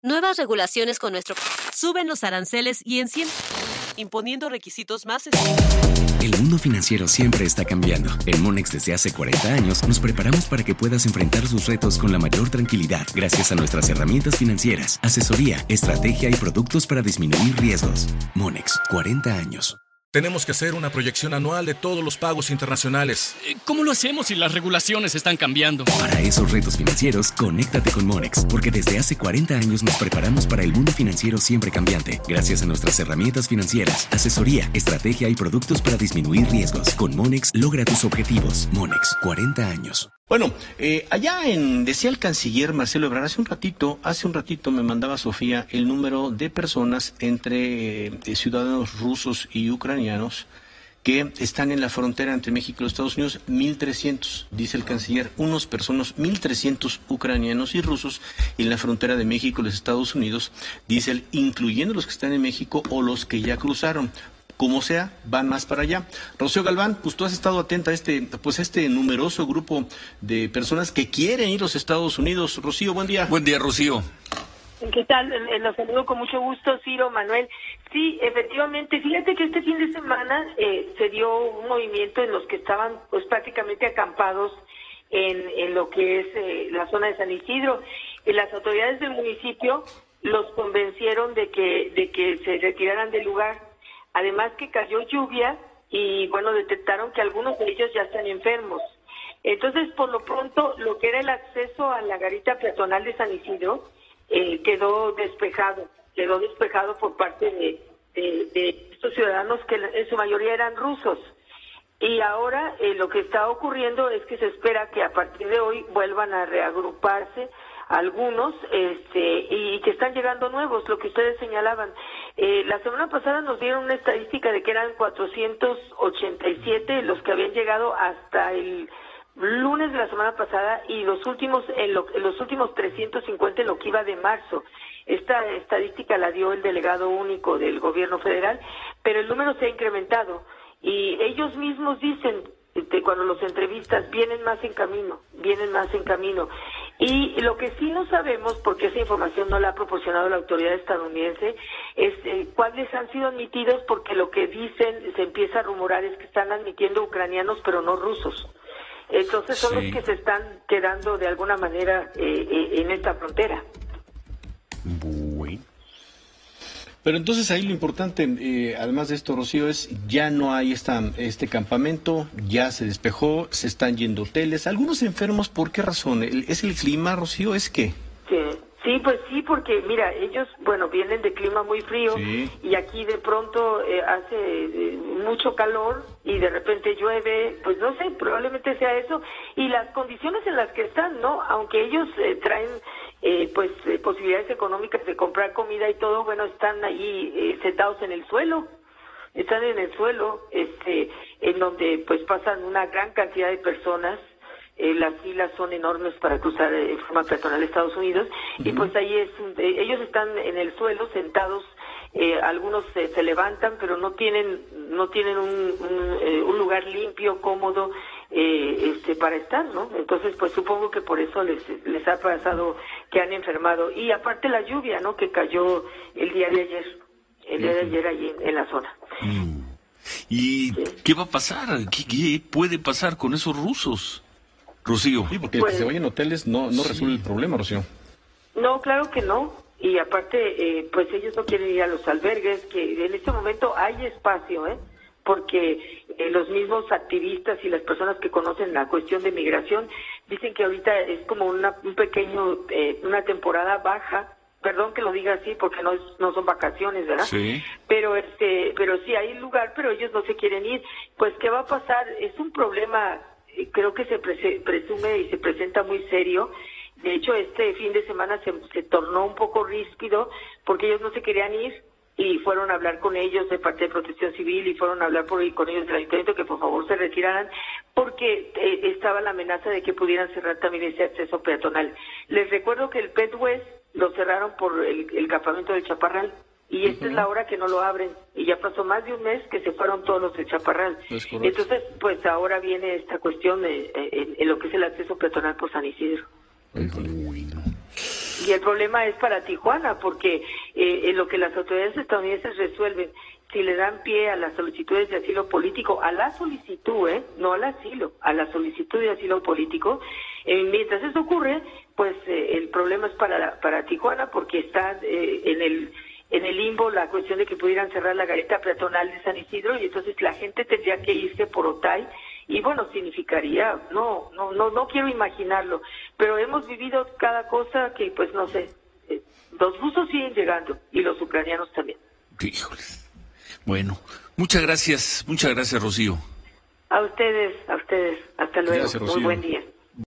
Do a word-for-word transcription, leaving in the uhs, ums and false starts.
Nuevas regulaciones con nuestro... Suben los aranceles y encienden... imponiendo requisitos más estrictos. El mundo financiero siempre está cambiando. En Monex desde hace cuarenta años nos preparamos para que puedas enfrentar sus retos con la mayor tranquilidad gracias a nuestras herramientas financieras, asesoría, estrategia y productos para disminuir riesgos. Monex, cuarenta años. Tenemos que hacer una proyección anual de todos los pagos internacionales. ¿Cómo lo hacemos si las regulaciones están cambiando? Para esos retos financieros, conéctate con Monex, porque desde hace cuarenta años nos preparamos para el mundo financiero siempre cambiante, gracias a nuestras herramientas financieras, asesoría, estrategia y productos para disminuir riesgos. Con Monex, logra tus objetivos. Monex, cuarenta años. Bueno, eh, allá en, decía el canciller Marcelo Ebrard, hace un ratito, hace un ratito me mandaba Sofía el número de personas entre eh, ciudadanos rusos y ucranianos que están en la frontera entre México y los Estados Unidos, mil trescientos, dice el canciller, unos personas, mil trescientos ucranianos y rusos en la frontera de México y los Estados Unidos, dice él, incluyendo los que están en México o los que ya cruzaron. Como sea, van más para allá. Rocío Galván, pues tú has estado atenta a este, pues este numeroso grupo de personas que quieren ir a los Estados Unidos. Rocío, buen día. Buen día, Rocío. ¿Qué tal? Los saludo con mucho gusto, Ciro, Manuel. Sí, efectivamente, fíjate que este fin de semana eh, se dio un movimiento en los que estaban pues prácticamente acampados en, en lo que es eh, la zona de San Isidro. Y las autoridades del municipio los convencieron de que, de que se retiraran del lugar. Además que cayó lluvia y, bueno, detectaron que algunos de ellos ya están enfermos. Entonces, por lo pronto, lo que era el acceso a la garita peatonal de San Isidro eh, quedó despejado, quedó despejado por parte de, de, de estos ciudadanos que en su mayoría eran rusos. Y ahora eh, lo que está ocurriendo es que se espera que a partir de hoy vuelvan a reagruparse algunos este y que están llegando nuevos, lo que ustedes señalaban. Eh, la semana pasada nos dieron una estadística de que eran cuatrocientos ochenta y siete los que habían llegado hasta el lunes de la semana pasada y los últimos en, lo, en los últimos trescientos cincuenta en lo que iba de marzo. Esta estadística la dio el delegado único del gobierno federal, pero el número se ha incrementado y ellos mismos dicen de cuando los entrevistas vienen más en camino, vienen más en camino. Y lo que sí no sabemos, porque esa información no la ha proporcionado la autoridad estadounidense, es eh, cuáles han sido admitidos, porque lo que dicen, se empieza a rumorar, es que están admitiendo ucranianos, pero no rusos. Entonces son sí. los que se están quedando de alguna manera eh, eh, en esta frontera. Bueno. Pero entonces ahí lo importante, eh, además de esto, Rocío, es ya no hay esta, este campamento, ya se despejó, se están yendo hoteles. Algunos enfermos, ¿por qué razón? ¿Es el clima, Rocío? ¿Es qué? Sí, sí, pues sí, porque mira, ellos, bueno, vienen de clima muy frío sí. y aquí de pronto eh, hace eh, mucho calor y de repente llueve, pues no sé, probablemente sea eso. Y las condiciones en las que están, ¿no? Aunque ellos eh, traen... Eh, pues eh, posibilidades económicas de comprar comida y todo, bueno, están allí eh, sentados en el suelo, están en el suelo, este, en donde pues pasan una gran cantidad de personas, eh, las filas son enormes para cruzar eh, en forma peatonal a Estados Unidos, uh-huh. y pues ahí es, eh, ellos están en el suelo sentados, eh, algunos eh, se levantan, pero no tienen, no tienen un, un, eh, un lugar limpio, cómodo, Eh, este para estar, ¿no? Entonces, pues supongo que por eso les les ha pasado que han enfermado. Y aparte la lluvia, ¿no? Que cayó el día de ayer, el día de ayer allí en, en la zona. Mm. ¿Y sí. qué va a pasar? ¿Qué, ¿Qué puede pasar con esos rusos, Rocío? Sí, porque pues, que se vayan a hoteles no, no sí. resuelve el problema, Rocío. No, claro que no. Y aparte, eh, pues ellos no quieren ir a los albergues, que en este momento hay espacio, ¿eh? Porque eh, los mismos activistas y las personas que conocen la cuestión de migración dicen que ahorita es como una un pequeño eh, una temporada baja, perdón que lo diga así porque no es, no son vacaciones, ¿verdad? Sí. Pero este pero sí hay lugar, pero ellos no se quieren ir. Pues qué va a pasar, es un problema eh, creo que se pre- presume y se presenta muy serio. De hecho, este fin de semana se, se tornó un poco ríspido porque ellos no se querían ir. Y fueron a hablar con ellos de parte de Protección Civil y fueron a hablar por, con ellos del ayuntamiento que por favor se retiraran porque eh, estaba la amenaza de que pudieran cerrar también ese acceso peatonal. Les recuerdo que el Pet West lo cerraron por el, el campamento del Chaparral y esta uh-huh. es la hora que no lo abren y ya pasó más de un mes que se fueron todos los del Chaparral. Entonces, pues ahora viene esta cuestión de, en, en lo que es el acceso peatonal por San Isidro. Uh-huh. Y el problema es para Tijuana, porque eh, en lo que las autoridades estadounidenses resuelven, si le dan pie a las solicitudes de asilo político, a la solicitud, ¿eh? no al asilo, a la solicitud de asilo político, eh, mientras eso ocurre, pues eh, el problema es para para Tijuana, porque está eh, en el en el limbo la cuestión de que pudieran cerrar la garita peatonal de San Isidro, y entonces la gente tendría que irse por Otay, y bueno, significaría, no, no, no, no quiero imaginarlo, pero hemos vivido cada cosa que, pues no sé, eh, los rusos siguen llegando, y los ucranianos también. Híjoles. Bueno, muchas gracias, muchas gracias, Rocío. A ustedes, a ustedes, hasta luego, Gracias, Rocío. muy buen día.